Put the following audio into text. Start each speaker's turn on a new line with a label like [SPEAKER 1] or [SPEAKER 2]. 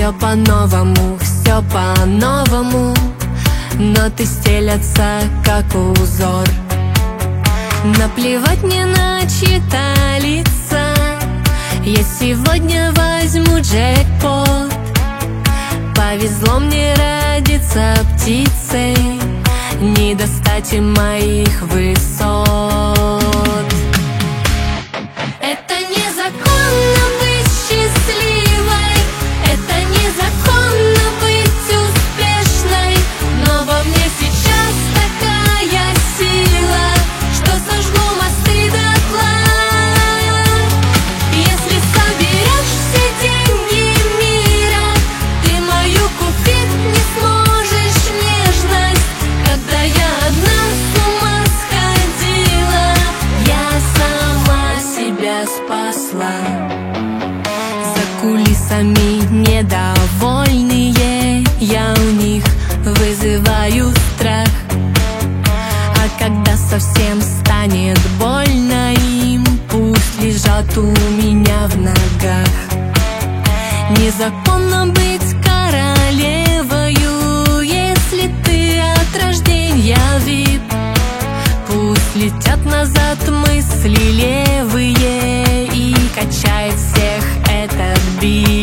[SPEAKER 1] Все по-новому, все по-новому, ноты стелятся, как узор. Наплевать мне на чьи-то лица, я сегодня возьму джекпот. Повезло мне родиться птицей, не достать им моих высот. Это незаконно быть счастливой, это незаконно быть успешной, но во мне сейчас такая сила, что сожгу мосты дотла. Если соберешь все деньги мира, ты мою купить не сможешь нежность. Когда я одна с ума сходила, я сама себя спасла. За кулисами недовольные, я у них вызываю страх. А когда совсем станет больно им, пусть лежат у меня в ногах. Незаконно быть королевою, если ты от рождения VIP. Пусть летят назад мысли левые, и качает всех этот бит.